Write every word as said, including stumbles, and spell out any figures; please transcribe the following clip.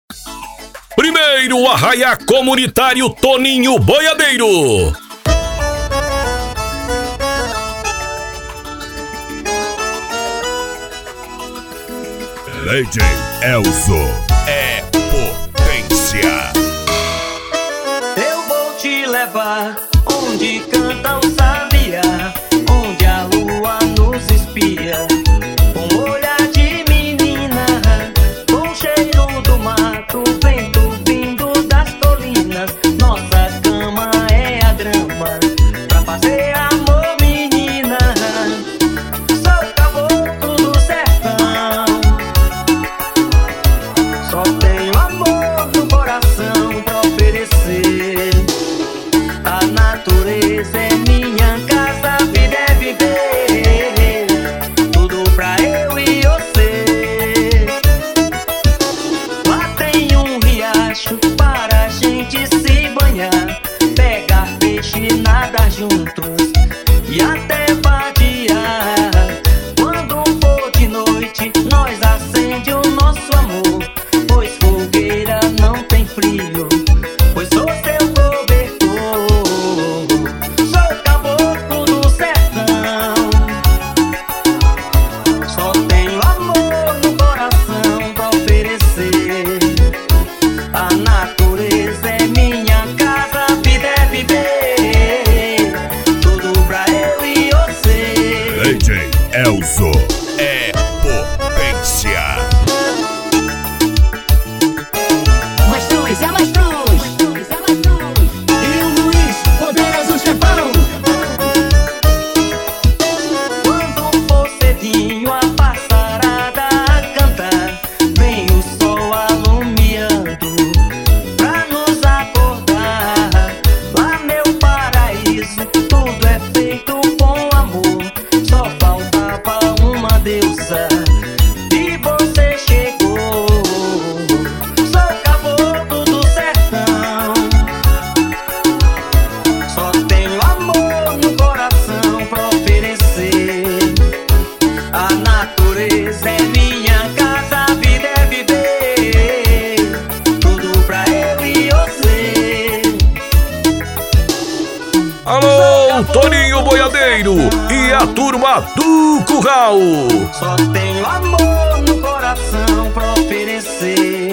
Primeiro Arraiá Comunitário Toninho Boiadeiro. D J Elzo é potência. Eu vou te levar onde canta o sabiá, onde a lua nos espia, com olhar de menina, com cheiro do mato, vento vindo das colinas. Nossa cama é a grama pra fazer amor, menina. Sou caboclo do sertão, só tenho amor no coração pra oferecer. A natureza é minha casa, a vida é viver, tudo pra eu e você. Lá tem um riacho para a gente se banhar, pegar peixe e nadar juntos e até vadiar. Quando for de noite, nós acende o nosso amor, pois fogueira não tem frio, pois sou seu cobertor. Sou caboclo do sertão, só tenho amor no coração pra oferecer. A natureza é minha casa, a vida é viver, tudo pra eu e você. D J Elzo é potência. Mastruz, é Mastruz, e o Luiz, poderoso chefão. Quando for cedinho a passarada a cantar, vem o sol alumiando pra nos acordar. Lá meu paraíso, tudo é feito com amor, só faltava uma deusa e você chegou. Sou caboclo do sertão, só tenho amor no coração pra oferecer. A natureza é minha casa, a vida é viver, tudo pra eu e você. Alô, Toninho Boiadeiro e a turma do Curral. Só tenho amor no coração pra oferecer.